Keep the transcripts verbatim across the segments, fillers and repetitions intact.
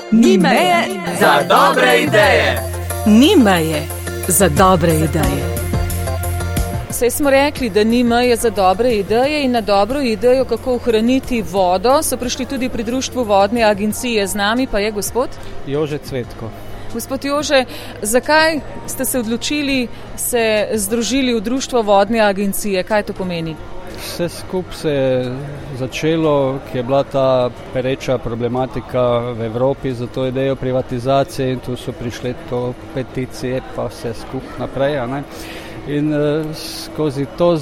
Ni meje za dobre ideje. Ni meje za dobre ideje. Saj smo rekli, da ni meje za dobre ideje in na dobro idejo, kako ohraniti vodo, so prišli tudi pri Društvu vodne agencije. Z nami pa je gospod Jože Cvetko. Gospod Jože, zakaj ste se odločili se združili v Društvo vodne agencije? Kaj to pomeni? Vse skupaj se je začelo, ki je bila ta pereča problematika v Evropi za to idejo privatizacije in tu so prišle to peticije pa vse skupaj naprej. A ne? In uh, skozi to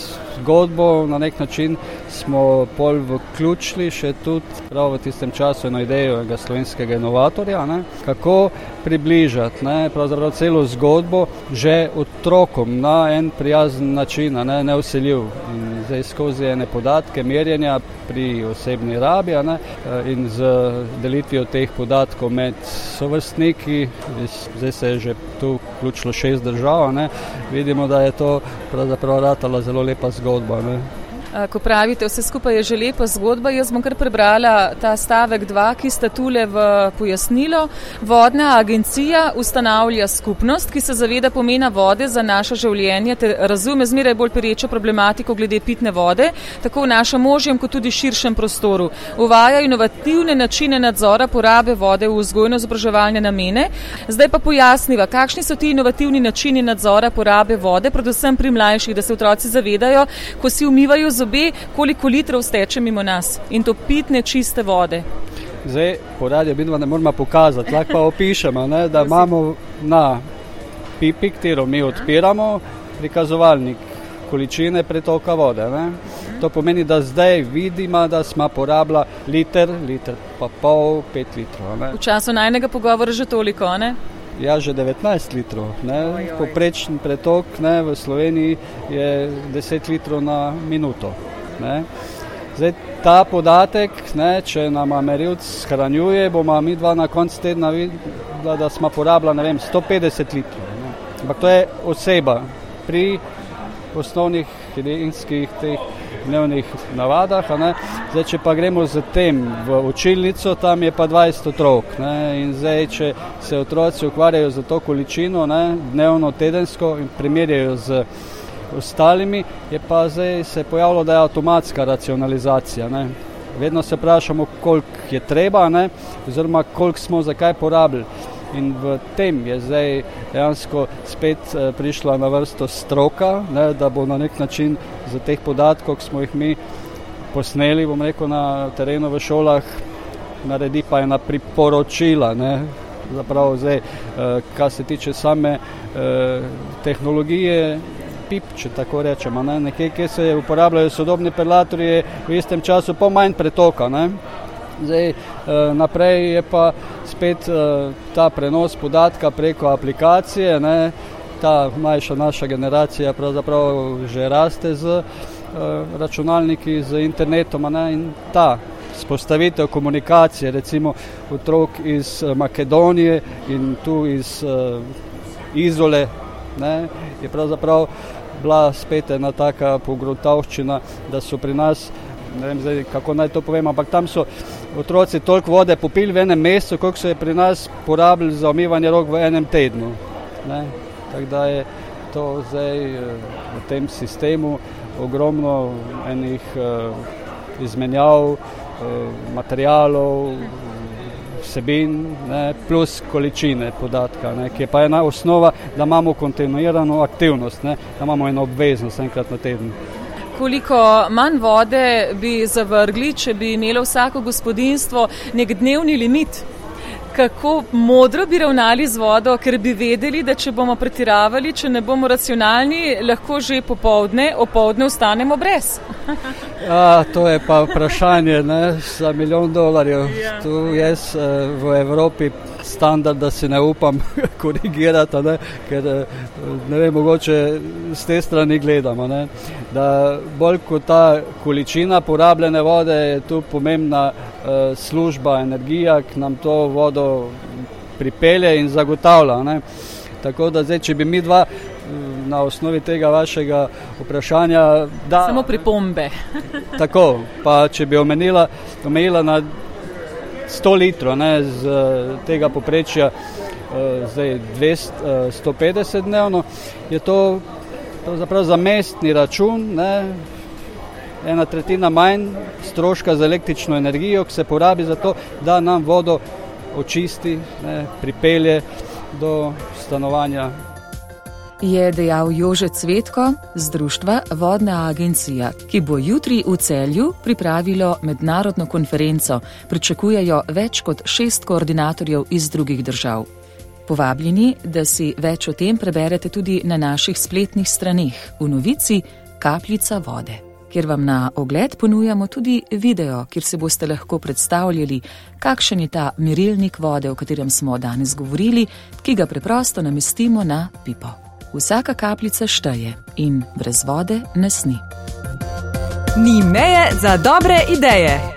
zgodbo na nek način smo pol vključili še tudi prav v tistem času eno idejo enega slovenskega inovatorja, ne, kako približati ne, pravzaprav celo zgodbo že otrokom na en prijazen način, ne, neusiljiv. In zdaj skozi ene podatke merjenja pri osebni rabi ne, in z delitvijo teh podatkov med sovrstniki, zdaj se je že tu vključilo šest držav, ne, vidimo, da je to pravzaprav ratala zelo lepa zgodba. Ne. Ko pravite, vse skupaj je že lepa zgodba, jaz bom kar prebrala ta stavek dva, ki sta tule v pojasnilo. Vodna agencija ustanavlja skupnost, ki se zaveda pomena vode za naše življenje ter razume zmeraj bolj perečo problematiko glede pitne vode, tako v našem ožjem kot tudi širšem prostoru. Uvaja inovativne načine nadzora porabe vode v vzgojno-izobraževalne namene. Zdaj pa pojasniva, kakšni so ti inovativni načini nadzora porabe vode, predvsem pri mlajših, da se otroci zavedajo, ko si umivajo z obe, koliko litrov steče mimo nas in to pitne, čiste vode. Zdaj, po radiju vidimo, ne moramo pokazati, lahko pa opišemo, ne, da imamo na pipi, katero mi odpiramo, prikazovalnik količine pretoka vode. Ne. To pomeni, da zdaj vidimo, da smo porabila liter, liter pa pol, pet litrov. Ne. V času najnega pogovora že toliko, ne? Ja, že devetnajst litrov. Ne. Poprečen pretok ne, v Sloveniji je deset litrov na minuto. Ne. Zdaj, ta podatek, ne, če nam merilc shranjuje, bomo mi dva na koncu tedna videla, da smo porabila, ne vem, sto petdeset litrov. Ne. Ampak to je oseba pri osnovnih higienskih teh dnevnih navadah. A ne. Zdaj, če pa gremo z tem v učilnico, tam je pa dvajset otrok. Ne. In zdaj, če se otroci ukvarjajo za to količino, ne, dnevno, tedensko in primerjajo z ostalimi, je pa zdaj se pojavilo, da je avtomatska racionalizacija. Ne. Vedno se vprašamo, koliko je treba, ne, oziroma koliko smo zakaj porabili. In v tem je zdaj dejansko spet eh, prišla na vrsto stroka, ne, da bo na nek način za teh podatkov, ki smo jih mi posneli, bom rekel, na terenu v šolah, naredi pa ena priporočila. Ne. Zapravo zdaj, eh, kar se tiče same eh, tehnologije, pip, če tako rečemo, ne, nekaj, kjer se uporabljajo sodobni perlatorji, v istem času pa manj pretoka. Ne. Zdaj, naprej je pa spet ta prenos podatka preko aplikacije, ne, ta mlajša naša generacija pravzaprav že raste z računalniki, z internetom, ne, in ta spostavitev komunikacije, recimo otrok iz Makedonije in tu iz Izole, ne, je pravzaprav bila spet ena taka pogruntavščina, da so pri nas, ne vem zdaj, kako naj to povem, ampak tam so otroci toliko vode popili v enem mesecu, koliko so je pri nas porabili za umivanje rok v enem tednu. Ne? Tako da je to zdaj v tem sistemu ogromno enih uh, izmenjav, uh, materialov, vsebin, ne, plus količine podatka, ne, ki je pa ena osnova, da imamo kontinuirano aktivnost, ne, da imamo eno obveznost enkrat na teden. Koliko manj vode bi zavrgli, če bi imelo vsako gospodinjstvo nek dnevni limit? Kako modro bi ravnali z vodo, ker bi vedeli, da če bomo pretiravali, če ne bomo racionalni, lahko že popoldne, opoldne ostanemo brez? A, to je pa vprašanje, ne, za milijon dolarjev. Ja. Tu jaz v Evropi standard, da si ne upam korigirati, ne, ker ne vem, mogoče z te strani gledamo, ne, da bolj kot ta količina porabljene vode je tu pomembna uh, služba, energija, ki nam to vodo pripelje in zagotavlja. Ne. Tako da zdaj, če bi mi dva na osnovi tega vašega vprašanja... Da, samo pripombe. Tako, pa če bi omenila, omenila na sto litrov, ne, z tega poprečja zdaj dvesto, sto petdeset dnevno, je to pravzaprav za mestni račun, ne, ena tretjina manj stroška za električno energijo, ki se porabi za to, da nam vodo očisti, ne, pripelje do stanovanja. Je dejal Jože Cvetko z društva Vodna agencija, ki bo jutri v Celju pripravilo mednarodno konferenco. Pričakujejo več kot šest koordinatorjev iz drugih držav. Povabljeni, da si več o tem preberete tudi na naših spletnih straneh v novici Kapljica vode, kjer vam na ogled ponujamo tudi video, kjer se boste lahko predstavljali, kakšen je ta merilnik vode, o katerem smo danes govorili, ki ga preprosto namestimo na pipo. Vsaka kapljica šteje in brez vode nas ni. Ni meje za dobre ideje.